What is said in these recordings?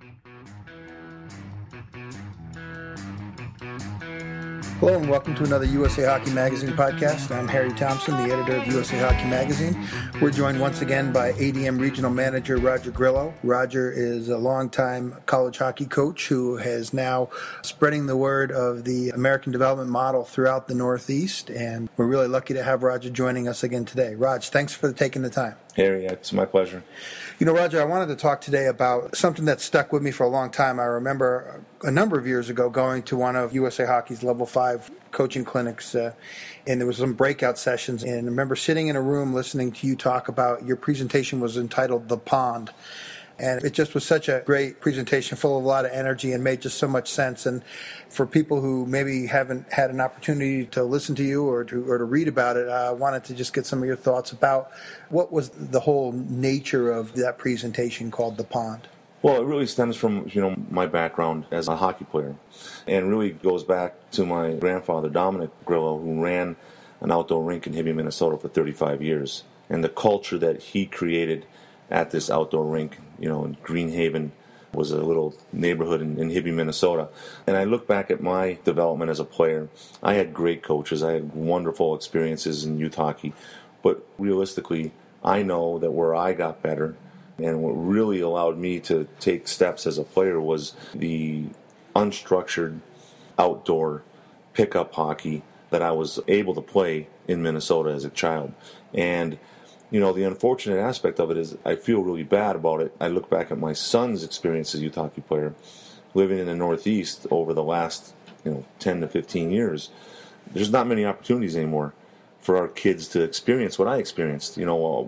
Hello and welcome to another USA Hockey Magazine podcast. I'm Harry Thompson, the editor of USA Hockey Magazine. We're joined once again by ADM Regional Manager Roger Grillo. Roger is a longtime college hockey coach who is now spreading the word of the American development model throughout the Northeast, and we're really lucky to have Roger joining us again today. Raj, thanks for taking the time. Harry, it's my pleasure. You know, Roger, I wanted to talk today about something that stuck with me for a long time. I remember a number of years ago going to one of USA Hockey's Level 5 coaching clinics, and there was some breakout sessions, and I remember sitting in a room listening to you talk about, your presentation was entitled The Pond. And it just was such a great presentation, full of a lot of energy, and made just so much sense. And for people who maybe haven't had an opportunity to listen to you or to read about it, I wanted to just get some of your thoughts about what was the whole nature of that presentation called The Pond. Well, it really stems from, my background as a hockey player, and really goes back to my grandfather, Dominic Grillo, who ran an outdoor rink in Hibbing, Minnesota for 35 years. And the culture that he created at this outdoor rink, in Greenhaven, was a little neighborhood in Hibbing, Minnesota. And I look back at my development as a player. I had great coaches. I had wonderful experiences in youth hockey. But realistically, I know that where I got better and what really allowed me to take steps as a player was the unstructured outdoor pickup hockey that I was able to play in Minnesota as a child. And the unfortunate aspect of it is I feel really bad about it. I look back at my son's experience as a youth hockey player, living in the Northeast over the last 10 to 15 years. There's not many opportunities anymore for our kids to experience what I experienced.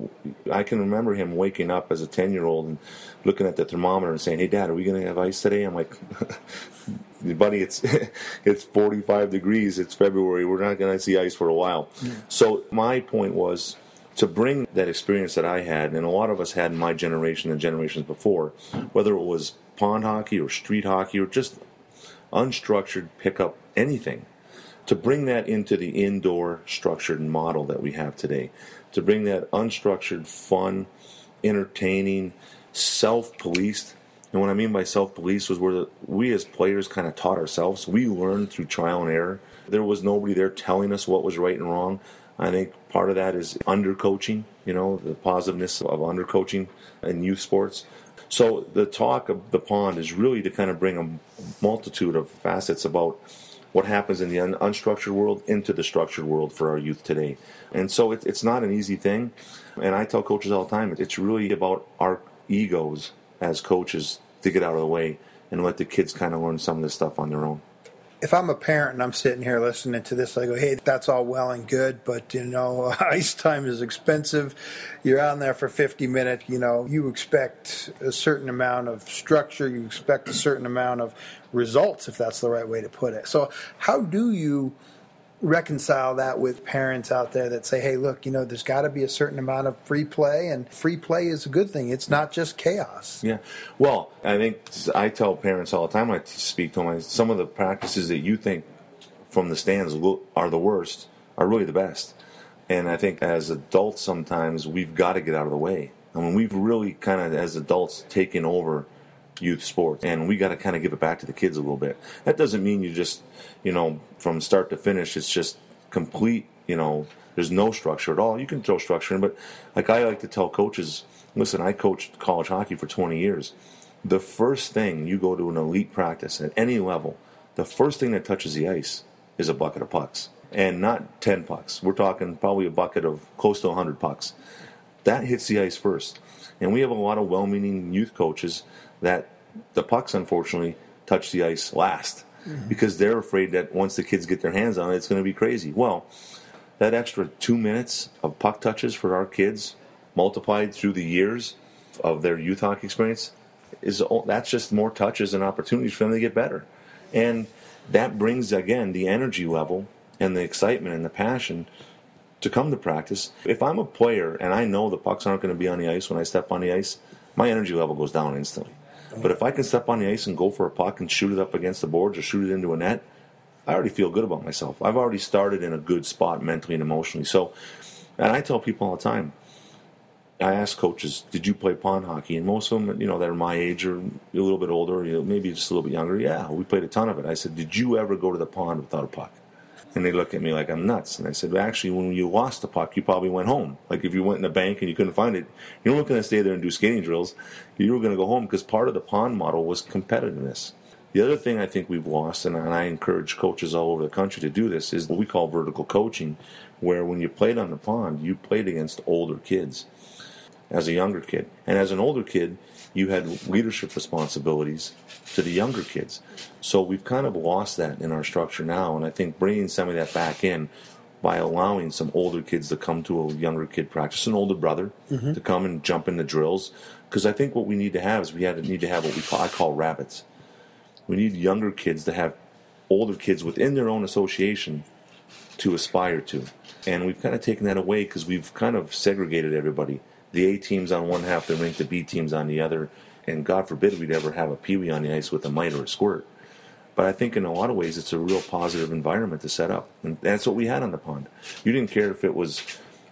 I can remember him waking up as a 10-year-old and looking at the thermometer and saying, "Hey, Dad, are we going to have ice today?" I'm like, "Buddy, it's 45 degrees. It's February. We're not going to see ice for a while." Yeah. So my point was to bring that experience that I had, and a lot of us had in my generation and generations before, whether it was pond hockey or street hockey or just unstructured pickup, anything, to bring that into the indoor structured model that we have today, to bring that unstructured, fun, entertaining, self-policed. And what I mean by self-policed was where we as players kind of taught ourselves. We learned through trial and error. There was nobody there telling us what was right and wrong. I think part of that is undercoaching, the positiveness of undercoaching in youth sports. So the talk of The Pond is really to kind of bring a multitude of facets about what happens in the unstructured world into the structured world for our youth today. And so it's not an easy thing. And I tell coaches all the time, it's really about our egos as coaches to get out of the way and let the kids kind of learn some of this stuff on their own. If I'm a parent and I'm sitting here listening to this, I go, hey, that's all well and good, but, ice time is expensive. You're out there for 50 minutes. You expect a certain amount of structure. You expect a certain amount of results, if that's the right way to put it. So how do you reconcile that with parents out there that say, hey, look, there's got to be a certain amount of free play, and free play is a good thing. It's not just chaos. Yeah. Well, I think I tell parents all the time when I speak to them, some of the practices that you think from the stands are the worst are really the best. And I think as adults sometimes we've got to get out of the way. I mean, we've really kind of, as adults, taken over youth sports, and we got to kind of give it back to the kids a little bit. That doesn't mean you just, from start to finish, it's just complete, there's no structure at all. You can throw structure in, but like I like to tell coaches, listen, I coached college hockey for 20 years. The first thing you go to an elite practice at any level, the first thing that touches the ice is a bucket of pucks, and not 10 pucks. We're talking probably a bucket of close to 100 pucks. That hits the ice first. And we have a lot of well-meaning youth coaches that the pucks, unfortunately, touch the ice last because they're afraid that once the kids get their hands on it, it's going to be crazy. Well, that extra 2 minutes of puck touches for our kids, multiplied through the years of their youth hockey experience, that's just more touches and opportunities for them to get better. And that brings, again, the energy level and the excitement and the passion to come to practice. If I'm a player and I know the pucks aren't going to be on the ice when I step on the ice, my energy level goes down instantly. But if I can step on the ice and go for a puck and shoot it up against the boards or shoot it into a net, I already feel good about myself. I've already started in a good spot mentally and emotionally. So, and I tell people all the time, I asked coaches, did you play pond hockey? And most of them, that are my age or a little bit older, maybe just a little bit younger, yeah, we played a ton of it. I said, did you ever go to the pond without a puck? And they look at me like I'm nuts. And I said, well, actually, when you lost the puck, you probably went home. Like if you went in the bank and you couldn't find it, you weren't going to stay there and do skating drills. You were going to go home because part of the pond model was competitiveness. The other thing I think we've lost, and I encourage coaches all over the country to do this, is what we call vertical coaching, where when you played on the pond, you played against older kids as a younger kid. And as an older kid, you had leadership responsibilities to the younger kids. So we've kind of lost that in our structure now, and I think bringing some of that back in by allowing some older kids to come to a younger kid practice, an older brother to come and jump in the drills, because I think what we need to have is need to have what I call rabbits. We need younger kids to have older kids within their own association to aspire to. And we've kind of taken that away because we've kind of segregated everybody. The A team's on one half of the rink, the B team's on the other, and God forbid we'd ever have a peewee on the ice with a mite or a squirt. But I think in a lot of ways it's a real positive environment to set up. And that's what we had on the pond. You didn't care if it was,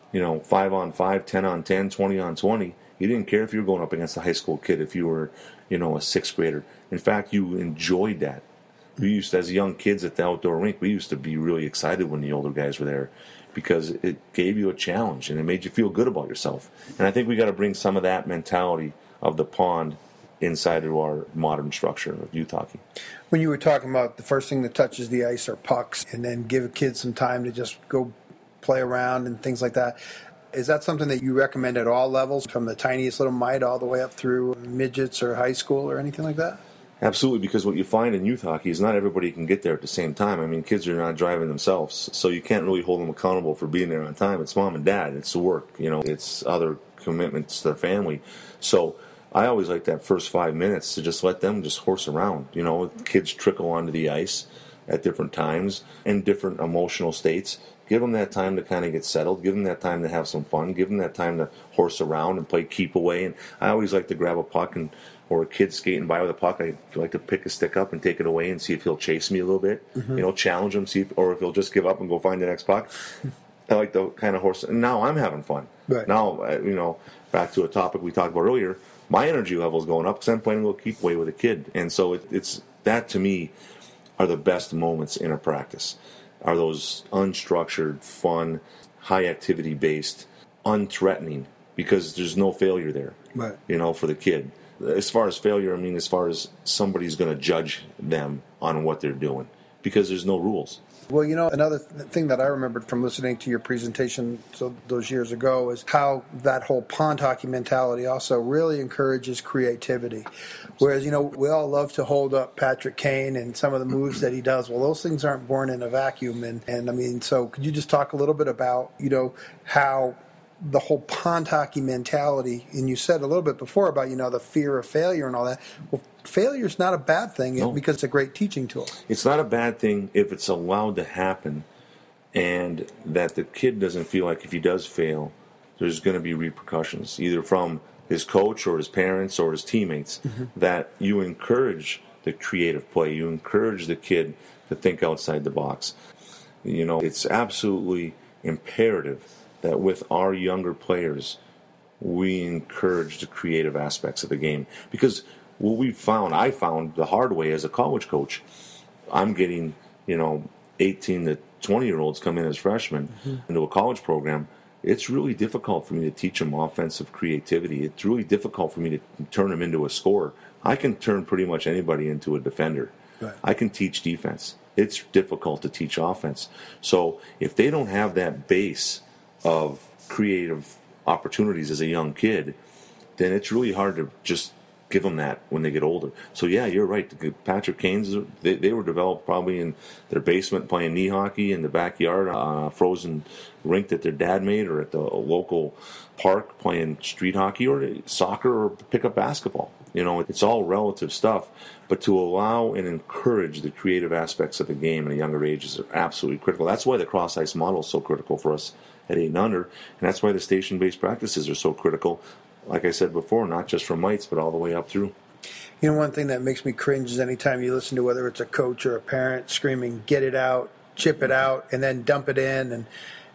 5-on-5, 10-on-10, 20-on-20. You didn't care if you were going up against a high school kid, if you were, a sixth grader. In fact, you enjoyed that. We used to, as young kids at the outdoor rink, we used to be really excited when the older guys were there because it gave you a challenge and it made you feel good about yourself. And I think we got to bring some of that mentality of the pond inside of our modern structure of youth hockey. When you were talking about the first thing that touches the ice are pucks, and then give a kid some time to just go play around and things like that, is that something that you recommend at all levels, from the tiniest little mite all the way up through midgets or high school or anything like that? Absolutely, because what you find in youth hockey is not everybody can get there at the same time. I mean, kids are not driving themselves, so you can't really hold them accountable for being there on time. It's mom and dad, it's work, it's other commitments to their family. So I always like that first 5 minutes to just let them just horse around. Kids trickle onto the ice at different times in different emotional states. Give them that time to kind of get settled. Give them that time to have some fun. Give them that time to horse around and play keep away. And I always like to grab a puck or a kid skating by with a puck. I like to pick a stick up and take it away and see if he'll chase me a little bit. Challenge him, or if he'll just give up and go find the next puck. I like the kind of horse. And now I'm having fun. Right. Now, back to a topic we talked about earlier, my energy level is going up because I'm playing a little keep away with a kid. And so it's that, to me, are the best moments in a practice. Are those unstructured, fun, high activity based, unthreatening, because there's no failure there, right. For the kid. As far as failure, I mean, as far as somebody's going to judge them on what they're doing, because there's no rules. Well, another thing that I remembered from listening to your presentation those years ago is how that whole pond hockey mentality also really encourages creativity. Whereas, we all love to hold up Patrick Kane and some of the moves that he does. Well, those things aren't born in a vacuum. And I mean, so could you just talk a little bit about, how the whole pond hockey mentality, and you said a little bit before about, the fear of failure and all that. Well, failure's not a bad thing because it's a great teaching tool. It's not a bad thing if it's allowed to happen, and that the kid doesn't feel like if he does fail, there's going to be repercussions, either from his coach or his parents or his teammates, that you encourage the creative play. You encourage the kid to think outside the box. It's absolutely imperative that with our younger players, we encourage the creative aspects of the game. Because what I found the hard way as a college coach, I'm getting, 18 to 20-year-olds come in as freshmen into a college program. It's really difficult for me to teach them offensive creativity. It's really difficult for me to turn them into a scorer. I can turn pretty much anybody into a defender. Right. I can teach defense. It's difficult to teach offense. So if they don't have that base of creative opportunities as a young kid, then it's really hard to just give them that when they get older. So yeah, you're right. Patrick Kane's, they were developed probably in their basement playing knee hockey in the backyard on a frozen rink that their dad made, or at the local park playing street hockey or soccer or pickup basketball. It's all relative stuff. But to allow and encourage the creative aspects of the game at a younger age is absolutely critical. That's why the cross-ice model is so critical for us at 8 and under, and that's why the station-based practices are so critical, like I said before, not just for mites, but all the way up through. One thing that makes me cringe is anytime you listen to whether it's a coach or a parent screaming, get it out, chip it out, and then dump it in.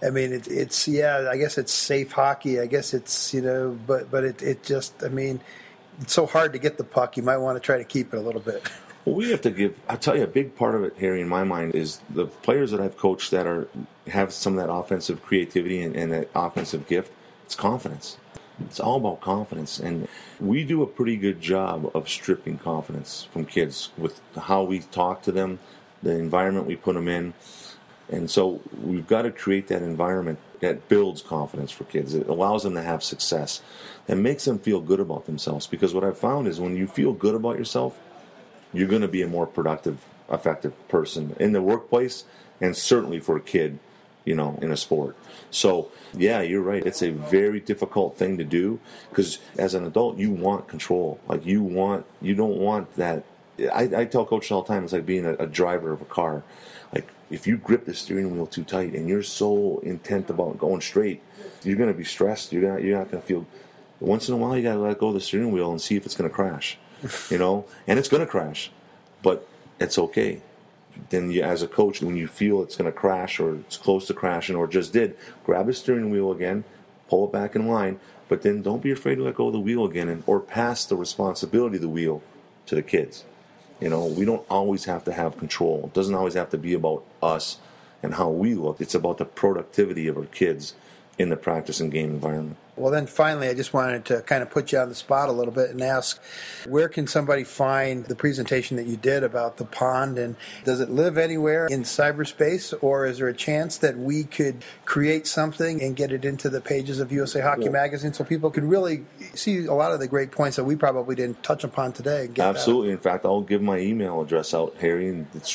I mean, it's I guess it's safe hockey. I guess it's, but it just, I mean, it's so hard to get the puck. You might want to try to keep it a little bit. Well, we have to I'll tell you, a big part of it, Harry, in my mind, is the players that I've coached that have some of that offensive creativity and that offensive gift. It's confidence. It's all about confidence. And we do a pretty good job of stripping confidence from kids with how we talk to them, the environment we put them in. And so we've got to create that environment that builds confidence for kids. It allows them to have success. That makes them feel good about themselves. Because what I've found is when you feel good about yourself, you're going to be a more productive, effective person in the workplace and certainly for a kid, in a sport. So, yeah, you're right. It's a very difficult thing to do because as an adult, you want control. Like you don't want that. I tell coaches all the time, it's like being a driver of a car. Like if you grip the steering wheel too tight and you're so intent about going straight, you're going to be stressed. You're not going to feel. Once in a while, you got to let go of the steering wheel and see if it's going to crash. And it's going to crash, but it's okay. Then you, as a coach, when you feel it's going to crash or it's close to crashing or just did, grab the steering wheel again, pull it back in line, but then don't be afraid to let go of the wheel again or pass the responsibility of the wheel to the kids. We don't always have to have control. It doesn't always have to be about us and how we look. It's about the productivity of our kids in the practice and game environment. Well, then finally, I just wanted to kind of put you on the spot a little bit and ask, where can somebody find the presentation that you did about the pond? And does it live anywhere in cyberspace, or is there a chance that we could create something and get it into the pages of USA Hockey Magazine so people can really see a lot of the great points that we probably didn't touch upon today? Absolutely. In fact, I'll give my email address out, Harry, and it's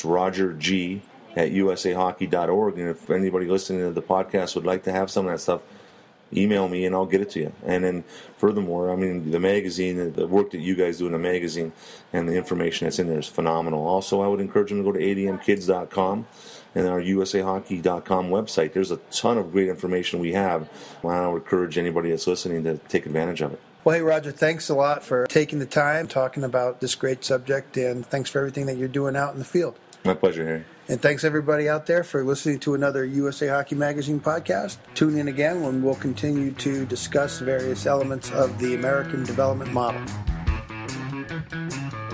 rogerg@usahockey.org. And if anybody listening to the podcast would like to have some of that stuff, email me and I'll get it to you. And then furthermore, I mean, the magazine, the work that you guys do in the magazine and the information that's in there is phenomenal. Also, I would encourage them to go to admkids.com and our usahockey.com website. There's a ton of great information we have. I would encourage anybody that's listening to take advantage of it. Well, hey, Roger, thanks a lot for taking the time, talking about this great subject, and thanks for everything that you're doing out in the field. My pleasure, Harry. And thanks, everybody out there, for listening to another USA Hockey Magazine podcast. Tune in again when we'll continue to discuss various elements of the American development model.